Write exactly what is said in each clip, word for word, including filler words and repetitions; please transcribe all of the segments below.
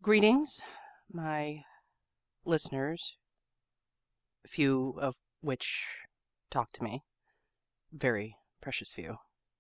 Greetings, my listeners, few of which talk to me. Very precious few.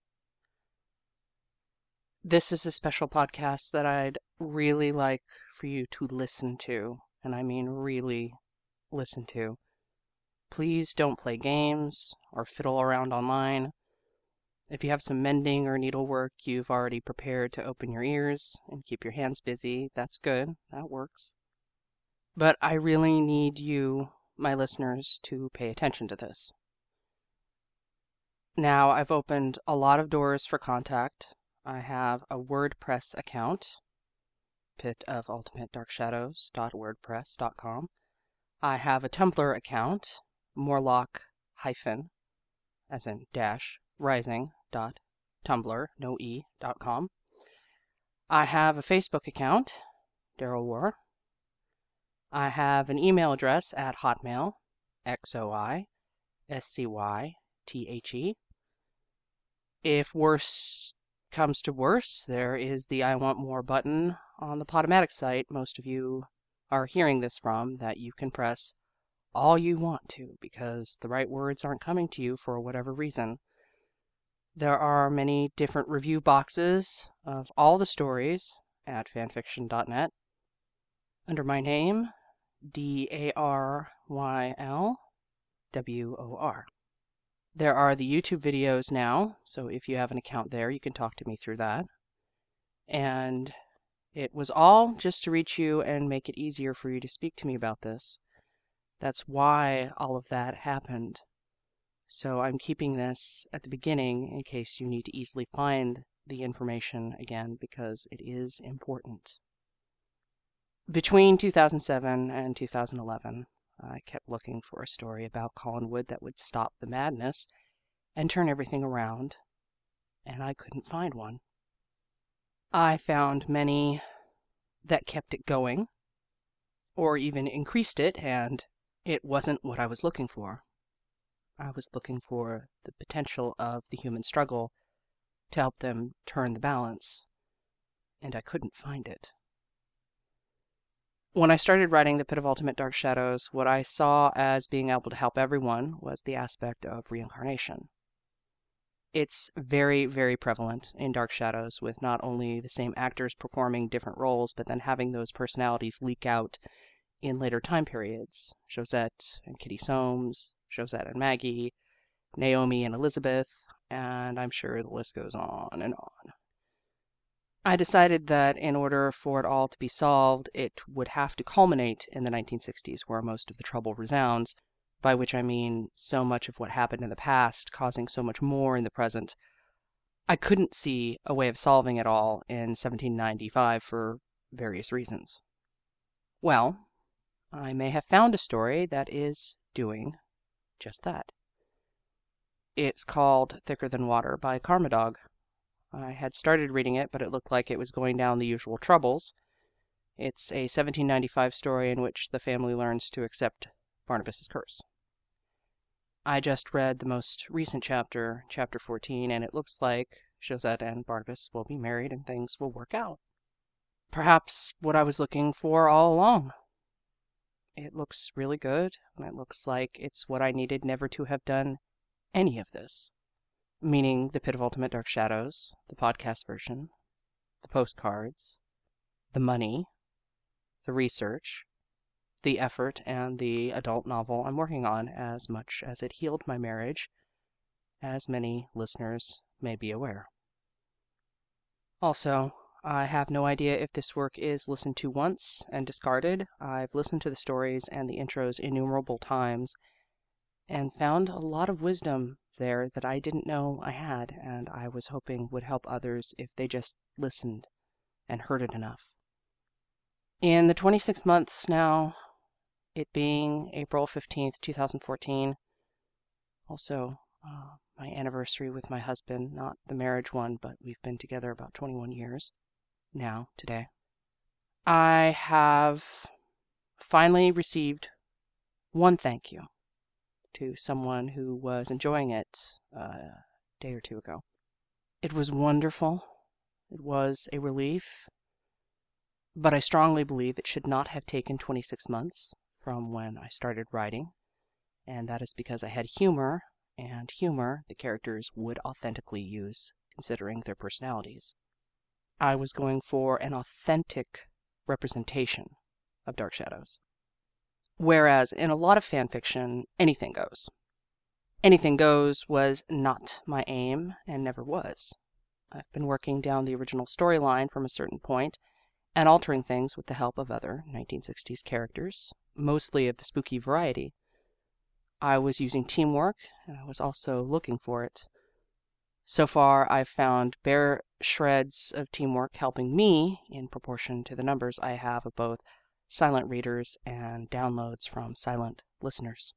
This is a special podcast that I'd really like for you to listen to, and I mean really listen to. Please don't play games or fiddle around online. If you have some mending or needlework, you've already prepared to open your ears and keep your hands busy. That's good. That works. But I really need you, my listeners, to pay attention to this. Now, I've opened a lot of doors for contact. I have a WordPress account, pit of ultimate dark shadows dot wordpress dot com. I have a Tumblr account, Morlock hyphen, as in dash, rising dot tumblr, no e, dot com. I have a Facebook account, Daryl War. I have an email address at Hotmail, X O I S C Y T H E. If worse comes to worse, there is the I Want More button on the Podomatic site most of you are hearing this from that you can press all you want to because the right words aren't coming to you for whatever reason. There are many different review boxes of all the stories at fanfiction dot net under my name, D A R Y L W O R. There are the YouTube videos now, so if you have an account there, you can talk to me through that. And it was all just to reach you and make it easier for you to speak to me about this. That's why all of that happened. So I'm keeping this at the beginning in case you need to easily find the information again because it is important. Between two thousand seven and two thousand eleven, I kept looking for a story about Collinwood that would stop the madness and turn everything around, and I couldn't find one. I found many that kept it going, or even increased it, and it wasn't what I was looking for. I was looking for the potential of the human struggle to help them turn the balance, and I couldn't find it. When I started writing The Pit of Ultimate Dark Shadows, what I saw as being able to help everyone was the aspect of reincarnation. It's very, very prevalent in Dark Shadows, with not only the same actors performing different roles, but then having those personalities leak out in later time periods. Josette and Kitty Soames, Josette and Maggie, Naomi and Elizabeth, and I'm sure the list goes on and on. I decided that in order for it all to be solved, it would have to culminate in the nineteen sixties, where most of the trouble resounds, by which I mean so much of what happened in the past causing so much more in the present. I couldn't see a way of solving it all in seventeen ninety-five for various reasons. Well, I may have found a story that is doing just that. It's called Thicker Than Water by Karma Dog. I had started reading it, but it looked like it was going down the usual troubles. It's a seventeen ninety-five story in which the family learns to accept Barnabas's curse. I just read the most recent chapter, chapter fourteen, and it looks like Josette and Barnabas will be married and things will work out. Perhaps what I was looking for all along. It looks really good, and it looks like it's what I needed never to have done any of this. Meaning The Pit of Ultimate Dark Shadows, the podcast version, the postcards, the money, the research, the effort, and the adult novel I'm working on, as much as it healed my marriage, as many listeners may be aware. Also, I have no idea if this work is listened to once and discarded. I've listened to the stories and the intros innumerable times and found a lot of wisdom there that I didn't know I had, and I was hoping would help others if they just listened and heard it enough. In the twenty-six months now, it being April fifteenth, two thousand fourteen, also uh, my anniversary with my husband, not the marriage one, but we've been together about twenty-one years now, today, I have finally received one thank you to someone who was enjoying it uh, a day or two ago. It was wonderful. It was a relief. but I strongly believe it should not have taken twenty-six months from when I started writing, and that is because I had humor, and humor the characters would authentically use, considering their personalities. I was going for an authentic representation of Dark Shadows. Whereas in a lot of fan fiction, anything goes. Anything goes was not my aim and never was. I've been working down the original storyline from a certain point and altering things with the help of other nineteen sixties characters, mostly of the spooky variety. I was using teamwork, and I was also looking for it. So far, I've found bare shreds of teamwork helping me in proportion to the numbers I have of both silent readers and downloads from silent listeners.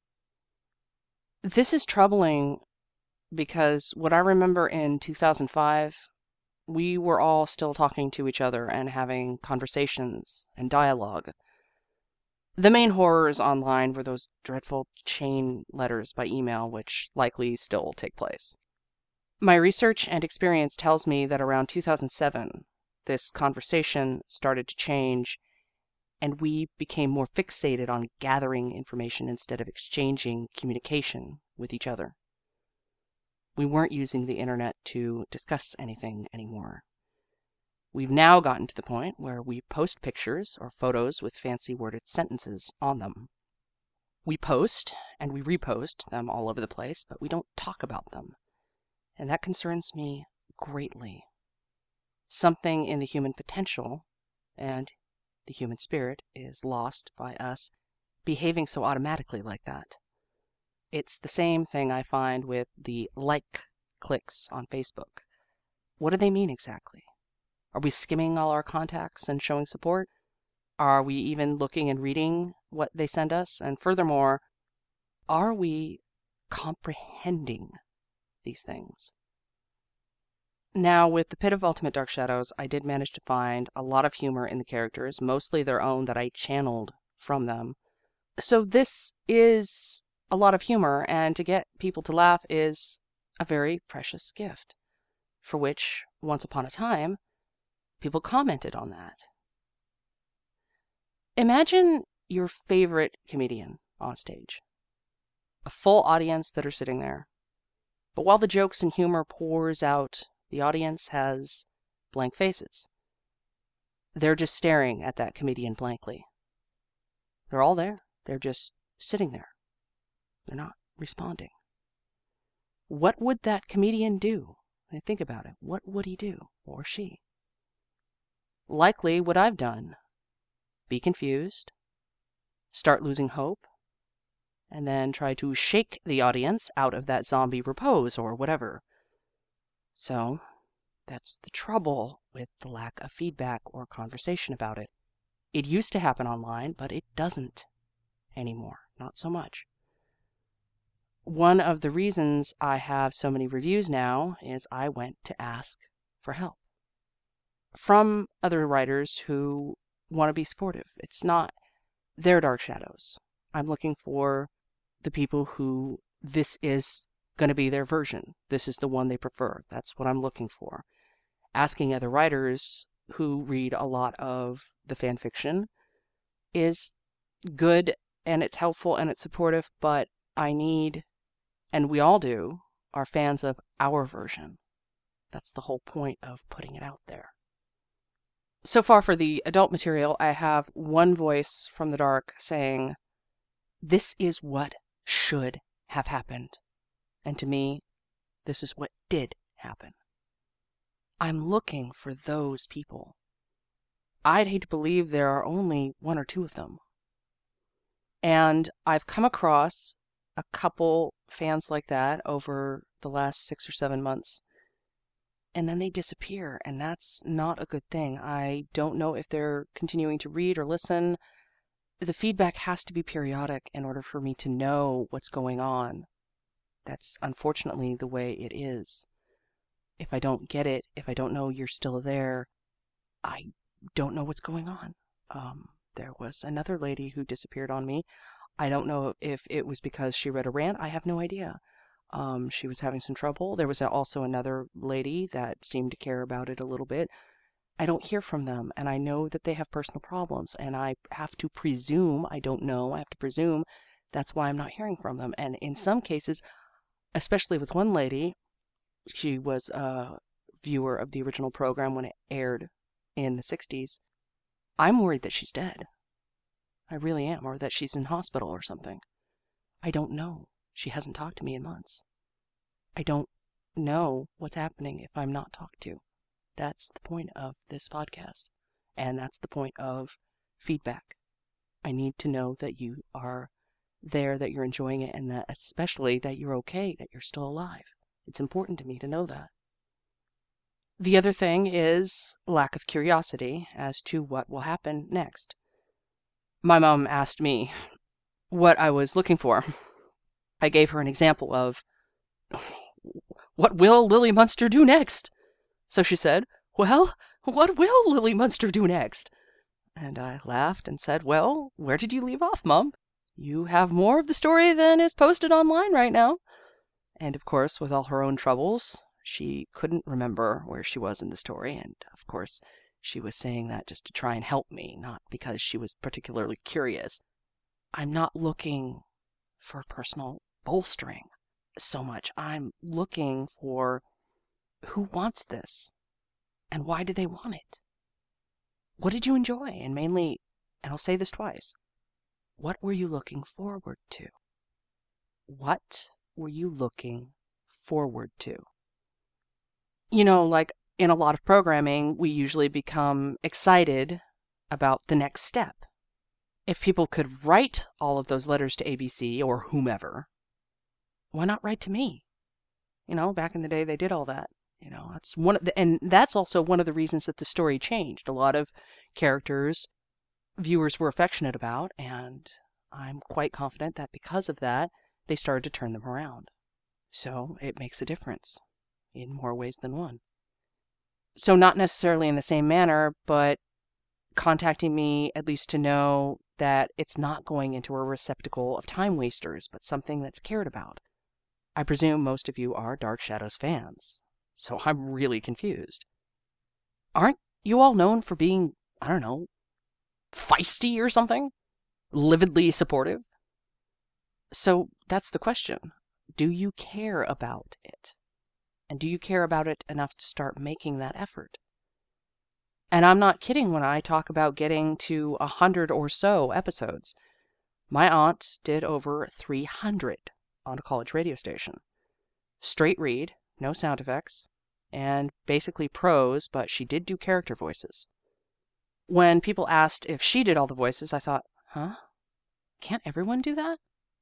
This is troubling because what I remember in two thousand five, we were all still talking to each other and having conversations and dialogue. The main horrors online were those dreadful chain letters by email, which likely still take place. My research and experience tells me that around two thousand seven, this conversation started to change, and we became more fixated on gathering information instead of exchanging communication with each other. We weren't using the internet to discuss anything anymore. We've now gotten to the point where we post pictures or photos with fancy worded sentences on them. We post and we repost them all over the place, but we don't talk about them. And that concerns me greatly. Something in the human potential and the human spirit is lost by us behaving so automatically like that. It's the same thing I find with the like clicks on Facebook. What do they mean exactly? Are we skimming all our contacts and showing support? Are we even looking and reading what they send us? And furthermore, are we comprehending these things? Now, with the Pit of Ultimate Dark Shadows, I did manage to find a lot of humor in the characters, mostly their own that I channeled from them. So this is a lot of humor, and to get people to laugh is a very precious gift, for which, once upon a time, people commented on that. Imagine your favorite comedian on stage. A full audience that are sitting there. But while the jokes and humor pours out, the audience has blank faces. They're just staring at that comedian blankly. They're all there. They're just sitting there. They're not responding. What would that comedian do? Think about it. What would he do, or she? Likely what I've done. Be confused, start losing hope, and then try to shake the audience out of that zombie repose or whatever. So, that's the trouble with the lack of feedback or conversation about it. It used to happen online, but it doesn't anymore. Not so much. One of the reasons I have so many reviews now is I went to ask for help from other writers who want to be supportive. It's not their Dark Shadows. I'm looking for the people who this is going to be their version. This is the one they prefer. That's what I'm looking for. Asking other writers who read a lot of the fan fiction is good, and it's helpful and it's supportive, but I need, and we all do, are fans of our version. That's the whole point of putting it out there. So far for the adult material, I have one voice from the dark saying, this is what should have happened. And to me, this is what did happen. I'm looking for those people. I'd hate to believe there are only one or two of them. And I've come across a couple fans like that over the last six or seven months. And then they disappear, and that's not a good thing. I don't know if they're continuing to read or listen. The feedback has to be periodic in order for me to know what's going on. That's unfortunately the way it is. If I don't get it, if I don't know you're still there, I don't know what's going on. Um, there was another lady who disappeared on me. I don't know if it was because she read a rant. I have no idea. Um, she was having some trouble. There was also another lady that seemed to care about it a little bit. I don't hear from them, and I know that they have personal problems, and I have to presume, I don't know, I have to presume that's why I'm not hearing from them. And in some cases, especially with one lady, she was a viewer of the original program when it aired in the sixties. I'm worried that she's dead. I really am, or that she's in hospital or something. I don't know. She hasn't talked to me in months. I don't know what's happening if I'm not talked to. That's the point of this podcast. And that's the point of feedback. I need to know that you are there, that you're enjoying it, and that especially that you're okay, that you're still alive. It's important to me to know that. The other thing is lack of curiosity as to what will happen next. My mom asked me what I was looking for. I gave her an example of, what will Lily Munster do next? So she said, well, what will Lily Munster do next? And I laughed and said, well, where did you leave off, Mom? You have more of the story than is posted online right now. And of course, with all her own troubles, she couldn't remember where she was in the story. And of course, she was saying that just to try and help me, not because she was particularly curious. I'm not looking for personal bolstering so much. I'm looking for who wants this and why do they want it? What did you enjoy? And mainly, and I'll say this twice, what were you looking forward to? What were you looking forward to? You know, like in a lot of programming, we usually become excited about the next step. If people could write all of those letters to A B C or whomever, why not write to me? You know, back in the day, they did all that. You know, that's one of the, and that's also one of the reasons that the story changed. A lot of characters viewers were affectionate about, and I'm quite confident that because of that, they started to turn them around. So it makes a difference in more ways than one. So not necessarily in the same manner, but contacting me at least to know that it's not going into a receptacle of time wasters, but something that's cared about. I presume most of you are Dark Shadows fans, so I'm really confused. Aren't you all known for being, I don't know, feisty or something? Lividly supportive? So that's the question. Do you care about it? And do you care about it enough to start making that effort? And I'm not kidding when I talk about getting to a hundred or so episodes. My aunt did over three hundred on a college radio station. Straight read, no sound effects, and basically prose, but she did do character voices. When people asked if she did all the voices, I thought, huh? Can't everyone do that?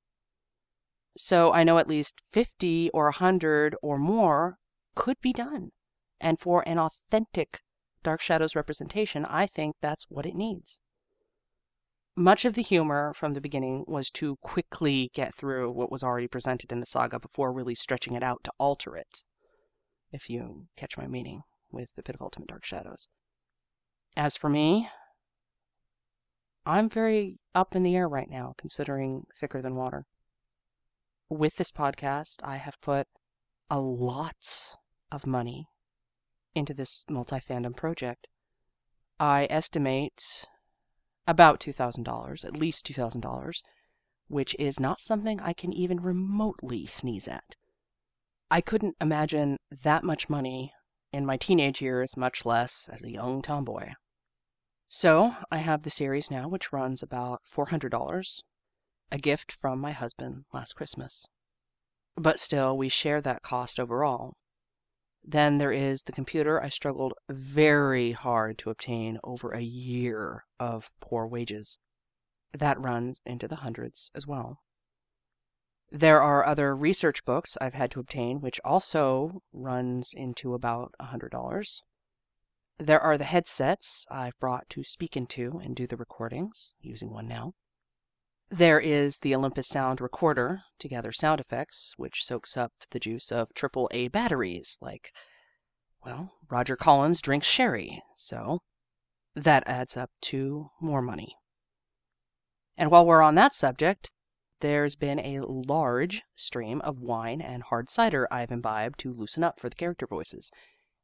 So I know at least fifty or one hundred or more could be done. And for an authentic Dark Shadows representation, I think that's what it needs. Much of the humor from the beginning was to quickly get through what was already presented in the saga before really stretching it out to alter it, if you catch my meaning with the Pit of Ultimate Dark Shadows. As for me, I'm very up in the air right now, considering Thicker Than Water. With this podcast, I have put a lot of money into this multi-fandom project. I estimate about two thousand dollars, at least two thousand dollars, which is not something I can even remotely sneeze at. I couldn't imagine that much money in my teenage years, much less as a young tomboy. So I have the series now, which runs about four hundred dollars, a gift from my husband last Christmas. But still, we share that cost overall. Then there is the computer I struggled very hard to obtain over a year of poor wages. That runs into the hundreds as well. There are other research books I've had to obtain, which also runs into about one hundred dollars. There are the headsets I've brought to speak into and do the recordings, using one now. There is the Olympus Sound recorder to gather sound effects, which soaks up the juice of triple A batteries, like, well, Roger Collins drinks sherry, so that adds up to more money. And while we're on that subject, there's been a large stream of wine and hard cider I've imbibed to loosen up for the character voices.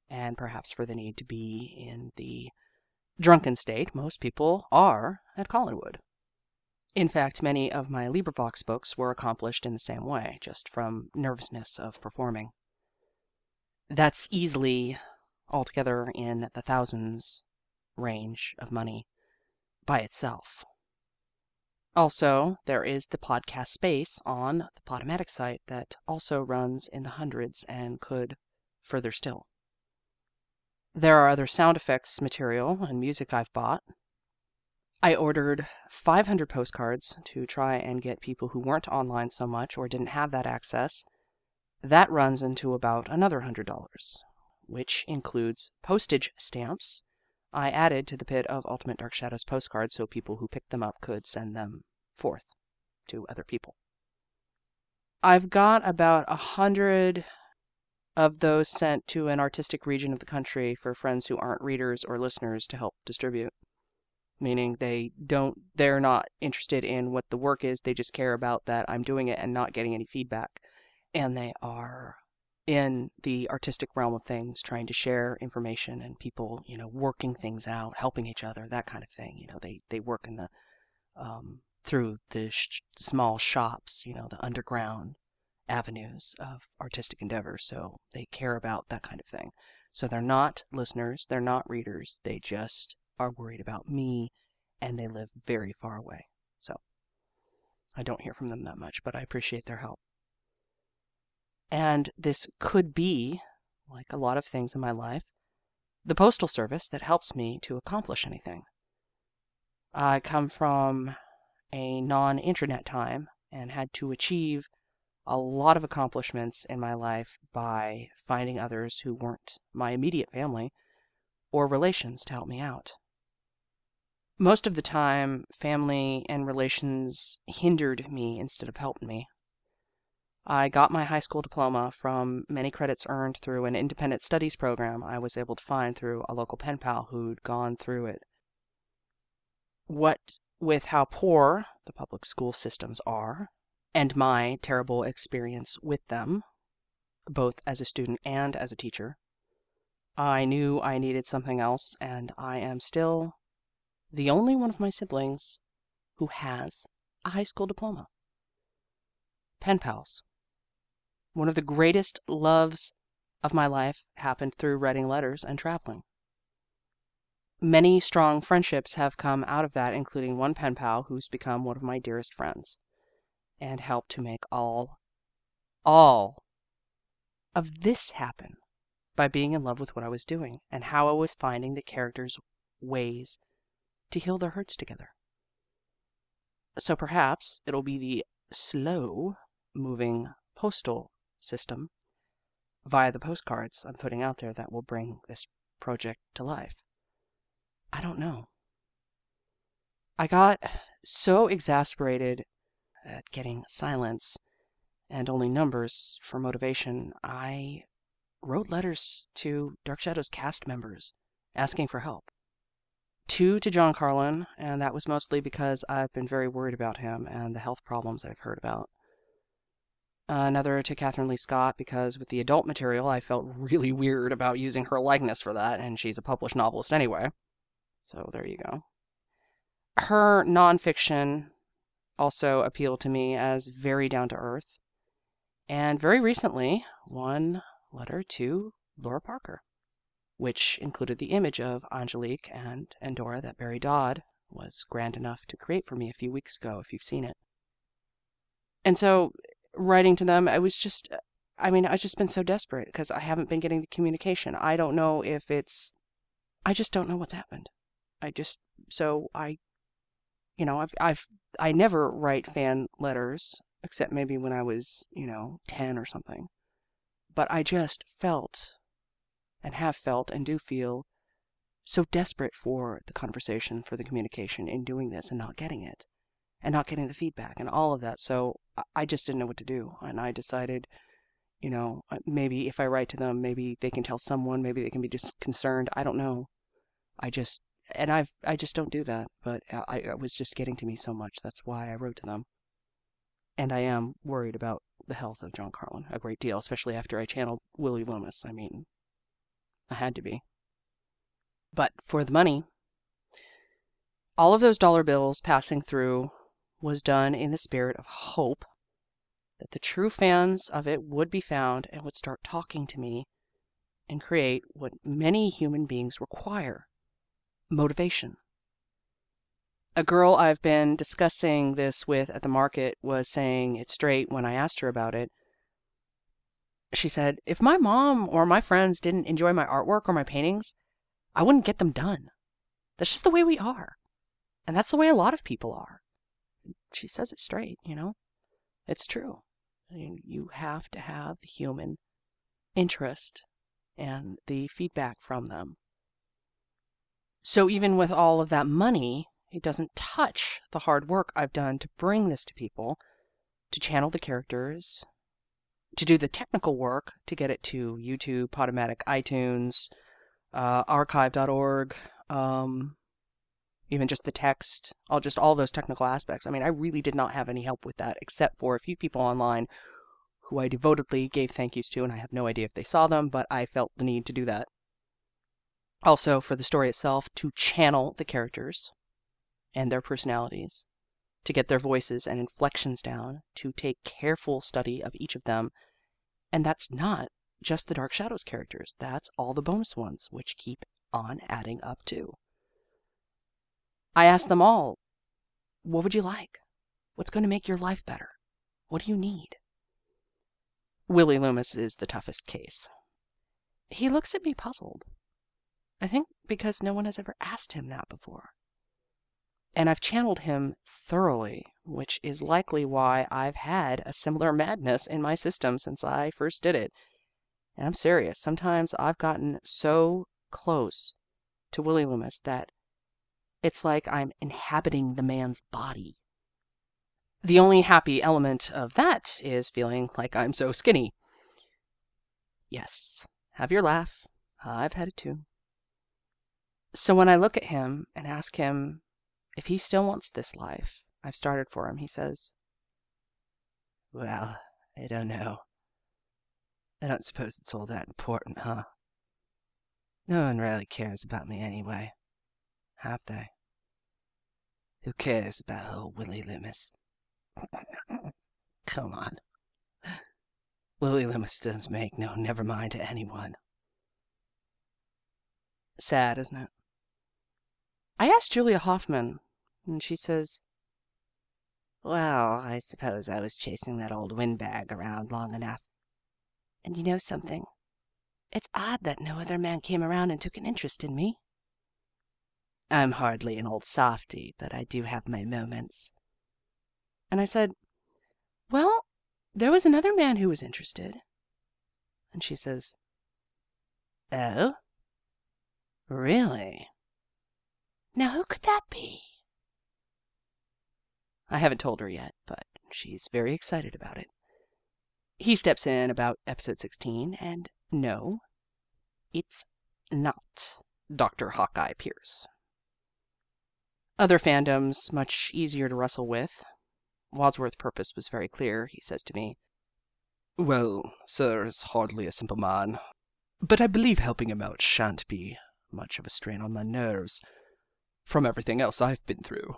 and perhaps for the need to be in the drunken state most people are at Collinwood. In fact, many of my LibriVox books were accomplished in the same way, just from nervousness of performing. That's easily altogether in the thousands range of money by itself. Also, there is the podcast space on the Podomatic site that also runs in the hundreds and could further still. There are other sound effects material and music I've bought. I ordered five hundred postcards to try and get people who weren't online so much or didn't have that access. That runs into about another one hundred dollars, which includes postage stamps I added to the Pit of Ultimate Dark Shadows postcards so people who picked them up could send them forth to other people. I've got about a hundred of those sent to an artistic region of the country for friends who aren't readers or listeners to help distribute. Meaning they don't, they're not interested in what the work is, they just care about that I'm doing it and not getting any feedback. And they are in the artistic realm of things, trying to share information and people, you know, working things out, helping each other, that kind of thing. You know, they, they work in the, um, through the sh- small shops, you know, the underground avenues of artistic endeavor. So they care about that kind of thing. So they're not listeners, they're not readers, they just are worried about me, and they live very far away. So I don't hear from them that much, but I appreciate their help. And this could be, like a lot of things in my life, the postal service that helps me to accomplish anything. I come from a non-internet time and had to achieve a lot of accomplishments in my life by finding others who weren't my immediate family or relations to help me out. Most of the time, family and relations hindered me instead of helped me. I got my high school diploma from many credits earned through an independent studies program I was able to find through a local pen pal who'd gone through it. What with how poor the public school systems are, and my terrible experience with them, both as a student and as a teacher, I knew I needed something else, and I am still the only one of my siblings who has a high school diploma. Pen pals. One of the greatest loves of my life happened through writing letters and traveling. Many strong friendships have come out of that, including one pen pal who's become one of my dearest friends and helped to make all, all of this happen by being in love with what I was doing and how I was finding the characters' ways to heal their hurts together. So perhaps it'll be the slow-moving postal system via the postcards I'm putting out there that will bring this project to life. I don't know. I got so exasperated at getting silence and only numbers for motivation, I wrote letters to Dark Shadows cast members asking for help. Two to John Carlin, and that was mostly because I've been very worried about him and the health problems I've heard about. Another to Catherine Lee Scott, because with the adult material, I felt really weird about using her likeness for that, and she's a published novelist anyway. So there you go. Her nonfiction also appealed to me as very down-to-earth. And very recently, one letter to Laura Parker, which included the image of Angelique and Endora that Barry Dodd was grand enough to create for me a few weeks ago, if you've seen it. And so, writing to them, I was just, I mean, I've just been so desperate because I haven't been getting the communication. I don't know if it's, I just don't know what's happened. I just, so I, you know, I've, I've, I never write fan letters, except maybe when I was, you know, ten or something. But I just felt, and have felt, and do feel so desperate for the conversation, for the communication in doing this and not getting it, and not getting the feedback and all of that. So I just didn't know what to do. And I decided, you know, maybe if I write to them, maybe they can tell someone, maybe they can be just concerned. I don't know. I just, and I've, I just don't do that. But I, it was just getting to me so much. That's why I wrote to them. And I am worried about the health of John Carlin a great deal, especially after I channeled Willie Loomis. I mean, I had to be. But for the money, all of those dollar bills passing through was done in the spirit of hope that the true fans of it would be found and would start talking to me and create what many human beings require: motivation. A girl I've been discussing this with at the market was saying it straight when I asked her about it. She said, if my mom or my friends didn't enjoy my artwork or my paintings, I wouldn't get them done. That's just the way we are. And that's the way a lot of people are. She says it straight, you know. It's true. I mean, you have to have the human interest and the feedback from them. So even with all of that money, it doesn't touch the hard work I've done to bring this to people, to channel the characters, to do the technical work to get it to YouTube, Podomatic, iTunes, uh, archive dot org, um, even just the text, all just all those technical aspects. I mean, I really did not have any help with that, except for a few people online who I devotedly gave thank yous to, and I have no idea if they saw them, but I felt the need to do that. Also, for the story itself, to channel the characters and their personalities, to get their voices and inflections down, to take careful study of each of them. And that's not just the Dark Shadows characters. That's all the bonus ones, which keep on adding up too. I asked them all, what would you like? What's going to make your life better? What do you need? Willie Loomis is the toughest case. He looks at me puzzled. I think because no one has ever asked him that before. And I've channeled him thoroughly, which is likely why I've had a similar madness in my system since I first did it. And I'm serious. Sometimes I've gotten so close to Willie Loomis that it's like I'm inhabiting the man's body. The only happy element of that is feeling like I'm so skinny. Yes, have your laugh. I've had it too. So when I look at him and ask him if he still wants this life I've started for him, he says, well, I don't know. I don't suppose it's all that important, huh? No one really cares about me anyway. Have they? Who cares about old Willie Loomis? Come on. Willie Loomis does make no never mind to anyone. Sad, isn't it? I asked Julia Hoffman, and she says, well, I suppose I was chasing that old windbag around long enough. And you know something? It's odd that no other man came around and took an interest in me. I'm hardly an old softy, but I do have my moments. And I said, well, there was another man who was interested. And she says, oh? Really? Now who could that be? I haven't told her yet, but she's very excited about it. He steps in about episode sixteen, and no, it's not Doctor Hawkeye Pierce. Other fandoms, much easier to wrestle with. Wadsworth's purpose was very clear, he says to me. Well, sir is hardly a simple man, but I believe helping him out shan't be much of a strain on my nerves, from everything else I've been through.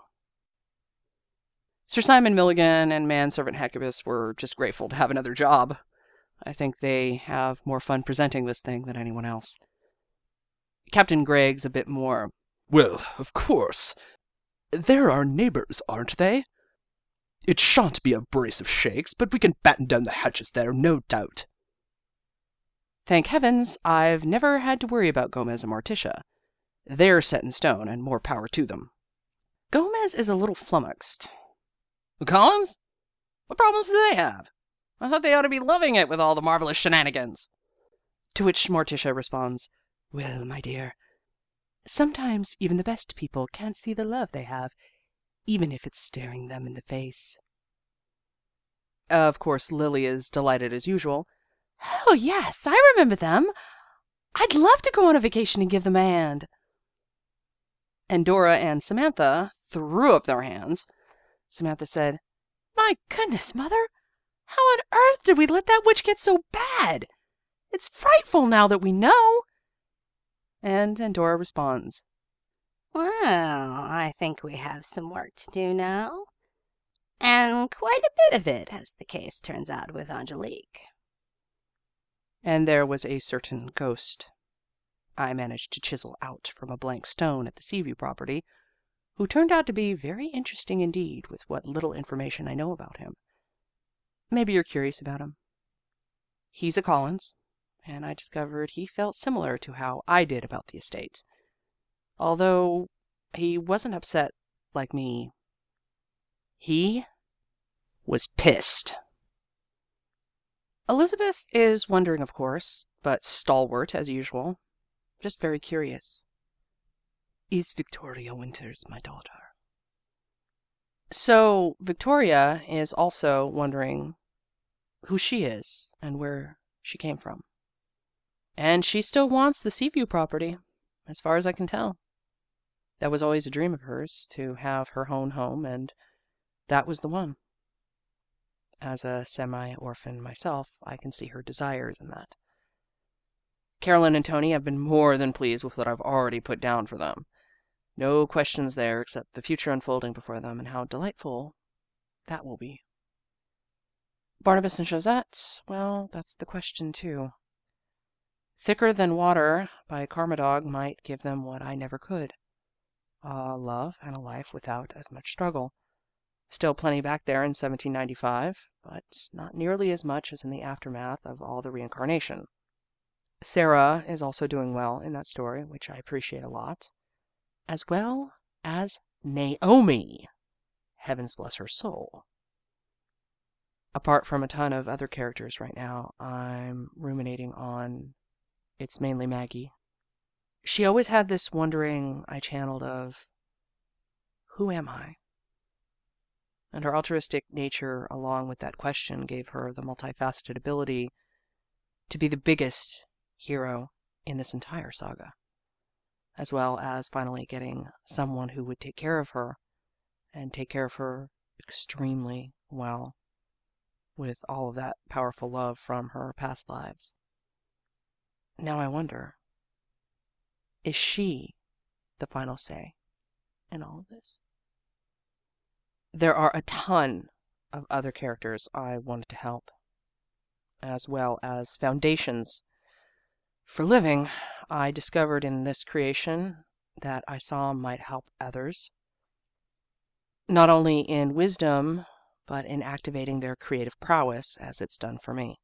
Sir Simon Milligan and Manservant Hecubus were just grateful to have another job. I think they have more fun presenting this thing than anyone else. Captain Gregg's a bit more, well, of course. They're our neighbors, aren't they? It shan't be a brace of shakes, but we can batten down the hatches there, no doubt. Thank heavens, I've never had to worry about Gomez and Morticia. They're set in stone, and more power to them. Gomez is a little flummoxed. The Collins? What problems do they have? I thought they ought to be loving it with all the marvelous shenanigans. To which Morticia responds, well, my dear, sometimes even the best people can't see the love they have, even if it's staring them in the face. Of course, Lily is delighted as usual. Oh, yes, I remember them. I'd love to go on a vacation and give them a hand. And Dora and Samantha threw up their hands. Samantha said, my goodness, Mother, how on earth did we let that witch get so bad? It's frightful now that we know. And Endora responds, Well, I think we have some work to do now. And quite a bit of it, as the case turns out with Angelique. and there was a certain ghost I managed to chisel out from a blank stone at the Seaview property, who turned out to be very interesting indeed with what little information I know about him. Maybe you're curious about him. He's a Collins, and I discovered he felt similar to how I did about the estate. Although he wasn't upset like me. He was pissed. Elizabeth is wondering, of course, but stalwart as usual, just very curious. Is Victoria Winters my daughter? So Victoria is also wondering who she is and where she came from. And she still wants the Seaview property, as far as I can tell. That was always a dream of hers, to have her own home, and that was the one. As a semi-orphan myself, I can see her desires in that. Carolyn and Tony have been more than pleased with what I've already put down for them. No questions there except the future unfolding before them and how delightful that will be. Barnabas and Josette, well, that's the question too. Thicker Than Water by Karmadog might give them what I never could. A love and a life without as much struggle. Still plenty back there in seventeen ninety-five, but not nearly as much as in the aftermath of all the reincarnation. Sarah is also doing well in that story, which I appreciate a lot, as well as Naomi. Heavens bless her soul. Apart from a ton of other characters right now, I'm ruminating on It's Mainly Maggie. She always had this wondering I channeled of, who am I? And her altruistic nature, along with that question, gave her the multifaceted ability to be the biggest hero in this entire saga, as well as finally getting someone who would take care of her, and take care of her extremely well, with all of that powerful love from her past lives. Now I wonder, is she the final say in all of this? There are a ton of other characters I wanted to help, as well as foundations for living I discovered in this creation that I saw might help others, not only in wisdom, but in activating their creative prowess as it's done for me.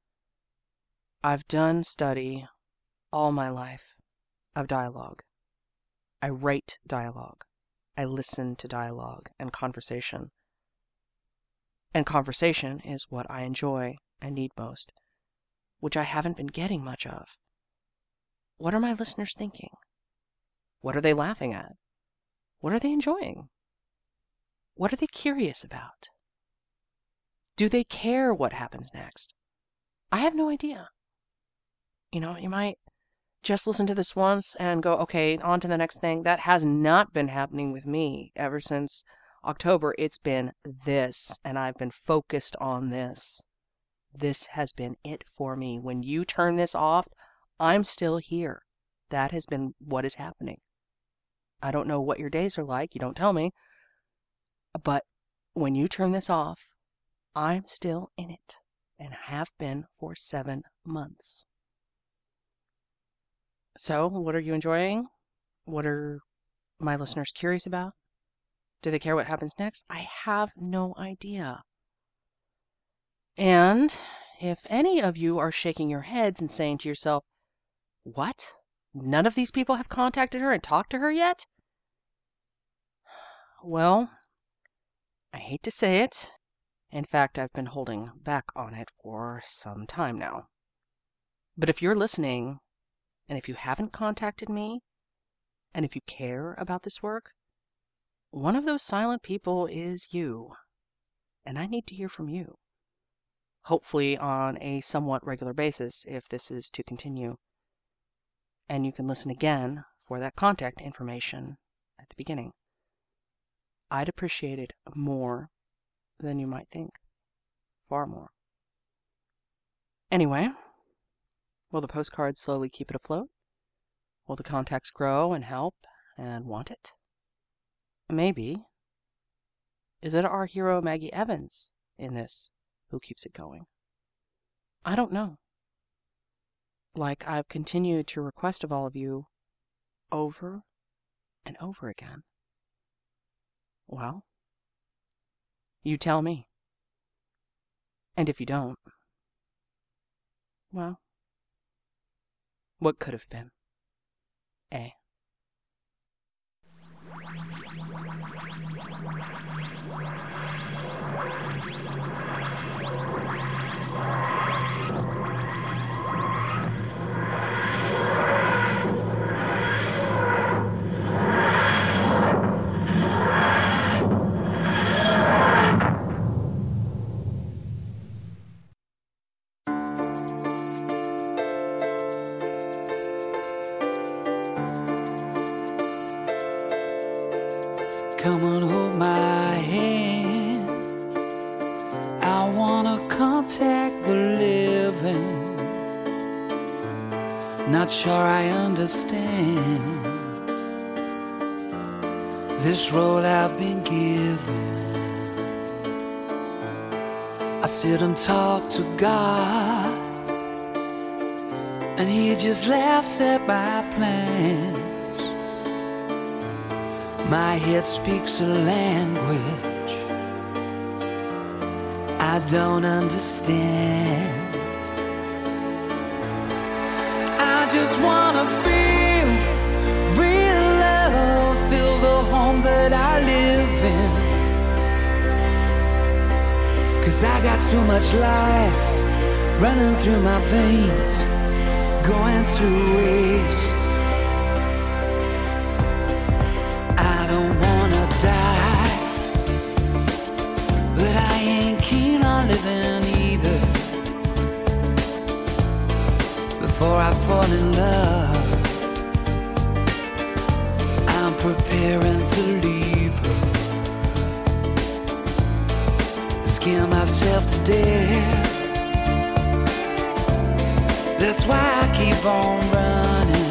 I've done study all my life of dialogue. I write dialogue. I listen to dialogue and conversation. And conversation is what I enjoy and need most, which I haven't been getting much of. What are my listeners thinking? What are they laughing at? What are they enjoying? What are they curious about? Do they care what happens next? I have no idea. You know, you might just listen to this once and go, okay, on to the next thing. That has not been happening with me ever since October. It's been this, and I've been focused on this. This has been it for me. When you turn this off, I'm still here. That has been what is happening. I don't know what your days are like. You don't tell me. But when you turn this off, I'm still in it and have been for seven months. So, what are you enjoying? What are my listeners curious about? Do they care what happens next? I have no idea. And if any of you are shaking your heads and saying to yourself, what? None of these people have contacted her and talked to her yet? Well, I hate to say it. In fact, I've been holding back on it for some time now. But if you're listening, and if you haven't contacted me, and if you care about this work, one of those silent people is you. And I need to hear from you. Hopefully on a somewhat regular basis if this is to continue. And you can listen again for that contact information at the beginning. I'd appreciate it more than you might think. Far more. Anyway, will the postcards slowly keep it afloat? Will the contacts grow and help and want it? Maybe. Is it our hero Maggie Evans in this who keeps it going? I don't know. Like I've continued to request of all of you over and over again. Well, you tell me. And if you don't, well, what could have been? Eh? Come and hold my hand. I wanna contact the living. Not sure I understand this role I've been given. I sit and talk to God, and He just laughs at my plans. My head speaks a language I don't understand. I just wanna feel real love, feel the home that I live in. 'Cause I got too much life running through my veins, going to waste. I don't wanna die, but I ain't keen on living either. Before I fall in love, I'm preparing to leave her. Scare myself to death. That's why I keep on running.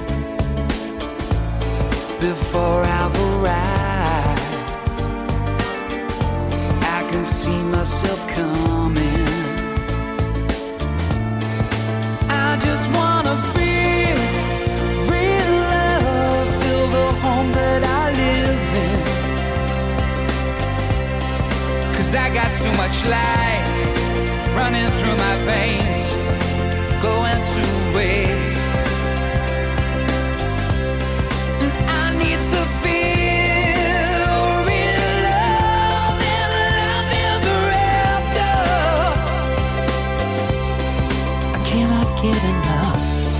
Before I've arrived, I can see myself coming. I just wanna feel real love, feel the home that I live in. 'Cause I got too much life running through my veins, going to waste. Get enough.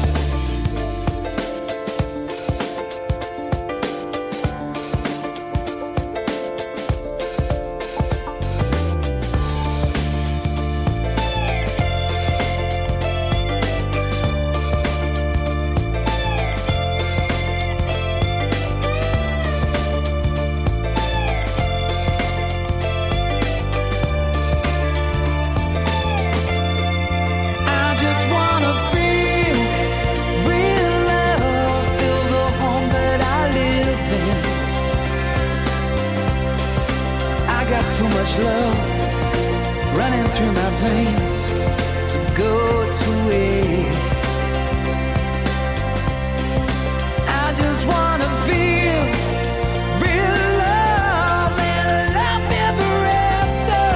Too much love running through my veins to go to waste. I just wanna feel real love and love ever after.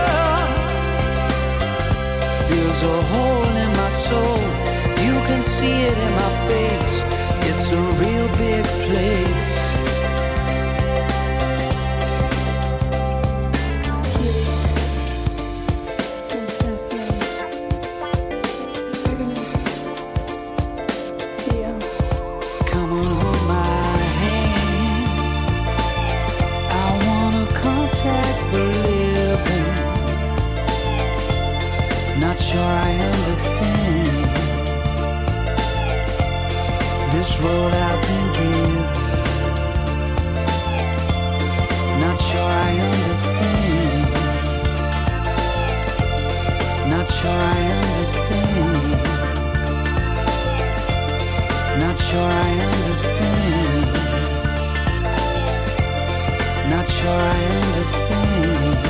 There's a hole in my soul, you can see it in my face. It's a real big place. Not sure I understand this road I've been given. Not sure I understand. Not sure I understand. Not sure I understand. understand. Not sure I understand.